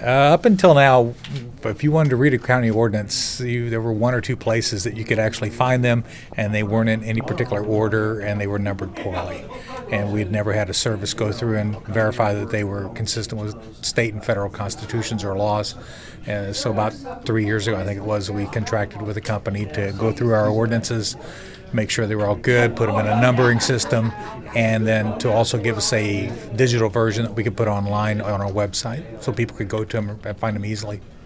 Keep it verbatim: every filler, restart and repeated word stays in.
Uh, up until now, if you wanted to read a county ordinance, you, there were one or two places that you could actually find them, and they weren't in any particular order, and they were numbered poorly. And we'd never had a service go through and verify that they were consistent with state and federal constitutions or laws. Uh, so about three years ago, I think it was, we contracted with a company to go through our ordinances, make sure they were all good, put them in a numbering system, and then to also give us a digital version that we could put online on our website so people could go to them and find them easily.